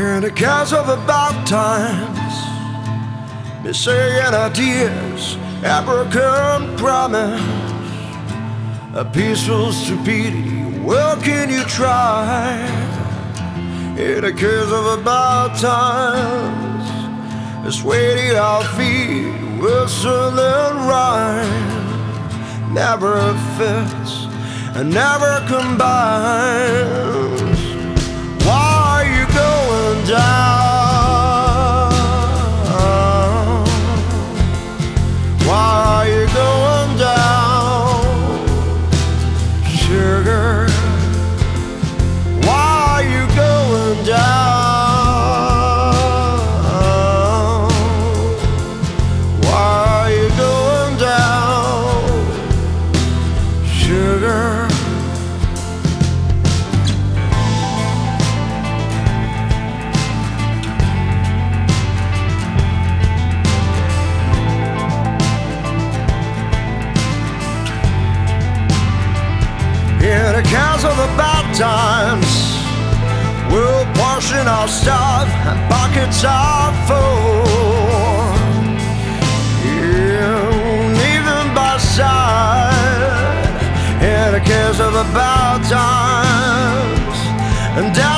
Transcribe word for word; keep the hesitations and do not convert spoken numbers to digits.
And the cares of about times, missing ideas, a broken promise, a peaceful stupidity. Where can you try? In the cares of about times, a sweaty our feet, whistle and rhyme, never fits and never combines. Why are you going down? Why are you going down, sugar? Why are you going down? Why are you going down, sugar? In the cares of the bad times, we'll portion our stuff and pockets are full. Yeah, even by side. In the cares of the bad times, and